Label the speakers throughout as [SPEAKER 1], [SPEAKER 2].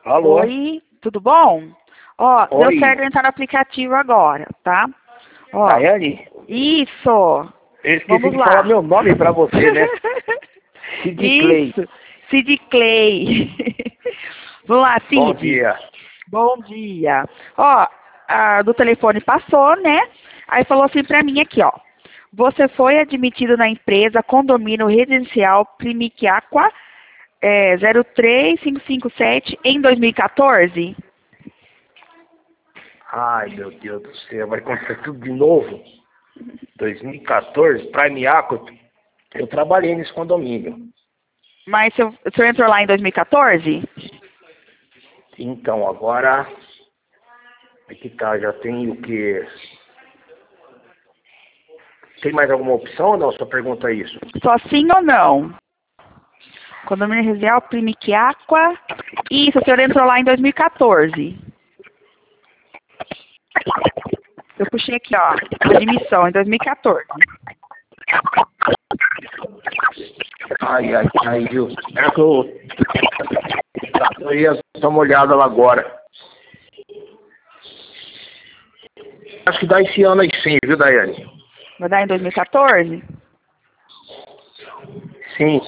[SPEAKER 1] Alô?
[SPEAKER 2] Oi, tudo bom? Ó, deu
[SPEAKER 1] Oi.
[SPEAKER 2] certo entrar no aplicativo agora, tá? Ó,
[SPEAKER 1] Daiane?
[SPEAKER 2] isso.
[SPEAKER 1] Eu esqueci
[SPEAKER 2] Vamos
[SPEAKER 1] de
[SPEAKER 2] lá.
[SPEAKER 1] falar meu nome pra você, né? Cid Clay.
[SPEAKER 2] Isso, Cid Clay. Vamos lá,
[SPEAKER 1] Bom
[SPEAKER 2] Cid.
[SPEAKER 1] dia.
[SPEAKER 2] Bom dia. Ó, do telefone passou, né? Aí falou assim pra mim aqui, ó. Você foi admitido na empresa Condomínio Residencial Primic Aqua 03557 em 2014?
[SPEAKER 1] Ai, meu Deus do céu, vai começar tudo de novo. 2014, Prime Aqua, eu trabalhei nesse condomínio.
[SPEAKER 2] Mas o senhor entrou lá em 2014?
[SPEAKER 1] Então, agora, aqui tá, já tem o quê? Tem mais alguma opção ou não? Só pergunta isso.
[SPEAKER 2] Só sim ou não? Condomínio Residencial Primic Aqua. Isso, o senhor entrou lá em 2014. Eu puxei aqui, ó, admissão em 2014.
[SPEAKER 1] Ai, viu? É que eu ia dar uma olhada lá agora. Acho que dá esse ano aí sim, viu, Daiane?
[SPEAKER 2] Vai dar em 2014?
[SPEAKER 1] Sim.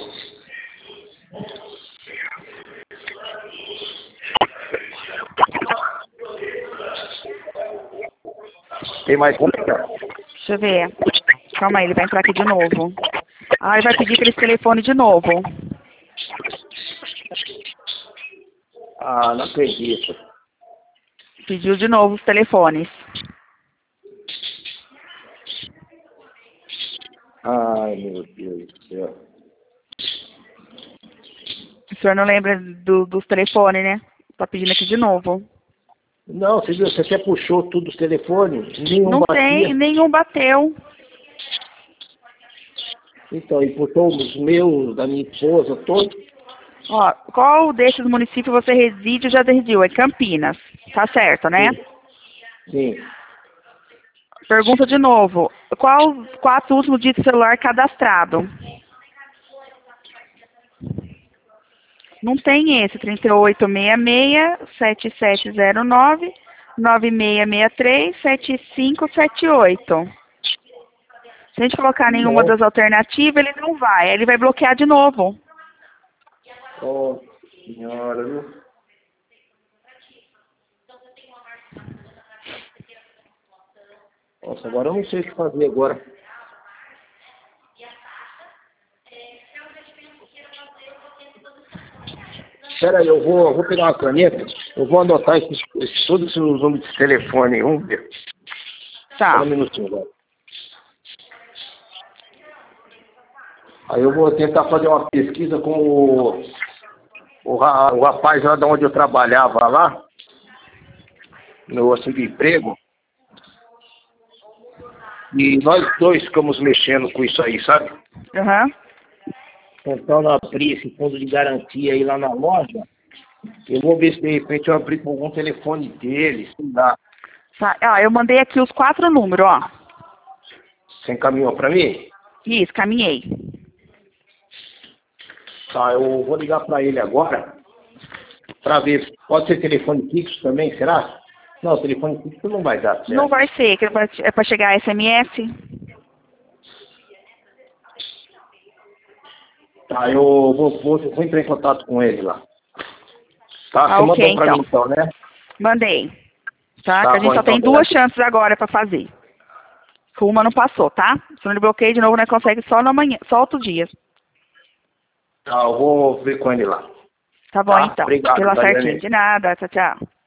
[SPEAKER 1] Tem mais uma?
[SPEAKER 2] Deixa eu ver. Calma aí, ele vai entrar aqui de novo. Ah, ele vai pedir aquele telefone de novo.
[SPEAKER 1] Ah, não acredito.
[SPEAKER 2] Pediu de novo os telefones.
[SPEAKER 1] Ai, meu Deus do céu.
[SPEAKER 2] O senhor não lembra dos telefones, né? Tá pedindo aqui de novo.
[SPEAKER 1] Não, você viu, você até puxou tudo os telefones, nenhum
[SPEAKER 2] Não
[SPEAKER 1] batia.
[SPEAKER 2] tem, nenhum bateu.
[SPEAKER 1] Então, e puxou os meus, da minha esposa, todos.
[SPEAKER 2] Ó, qual desses municípios você reside ou já residiu? É Campinas. Tá certo, né?
[SPEAKER 1] Sim.
[SPEAKER 2] Pergunta de novo. Qual os 4 últimos dígitos do celular cadastrado? Não tem esse. 3866-7709, 9663-7578. Se a gente colocar nenhuma
[SPEAKER 1] Não.
[SPEAKER 2] das alternativas, ele não vai. Aí ele vai bloquear de novo.
[SPEAKER 1] Oh, senhora, viu? Nossa, agora eu não sei o que fazer agora. Espera aí, eu vou pegar uma caneta, eu vou anotar todos esses números de telefone. Vamos ver. Só
[SPEAKER 2] Tá.
[SPEAKER 1] um minutinho agora. Aí eu vou tentar fazer uma pesquisa com o rapaz lá de onde eu trabalhava lá, no de emprego. E nós dois ficamos mexendo com isso aí, sabe?
[SPEAKER 2] Aham.
[SPEAKER 1] Tentando abrir esse fundo de garantia aí lá na loja. Eu vou ver se de repente eu abrir com algum telefone dele, sei lá.
[SPEAKER 2] Tá. Ó, eu mandei aqui os 4 números, ó.
[SPEAKER 1] Você encaminhou pra mim?
[SPEAKER 2] Isso, caminhei.
[SPEAKER 1] Tá, eu vou ligar pra ele agora, pra ver. Pode ser telefone fixo também, será? Não, telefone fixo não vai dar, certo?
[SPEAKER 2] Não vai ser, que é pra chegar SMS.
[SPEAKER 1] Tá, eu vou entrar em contato com ele lá. Tá,
[SPEAKER 2] Ah,
[SPEAKER 1] você
[SPEAKER 2] ok,
[SPEAKER 1] mandou pra
[SPEAKER 2] então.
[SPEAKER 1] mim então, né?
[SPEAKER 2] Mandei. Tá?
[SPEAKER 1] Tá
[SPEAKER 2] Que a gente
[SPEAKER 1] bom,
[SPEAKER 2] só
[SPEAKER 1] então,
[SPEAKER 2] tem 2
[SPEAKER 1] Daiane.
[SPEAKER 2] chances agora pra fazer. Que uma não passou, tá? Se não ele bloqueia de novo, nós consegue só na manhã, só outro dia.
[SPEAKER 1] Tá, eu vou ver com ele lá.
[SPEAKER 2] Tá bom,
[SPEAKER 1] Tá?
[SPEAKER 2] então.
[SPEAKER 1] Obrigado,
[SPEAKER 2] Pela certinho.
[SPEAKER 1] Daiane.
[SPEAKER 2] De nada. Tchau, tchau.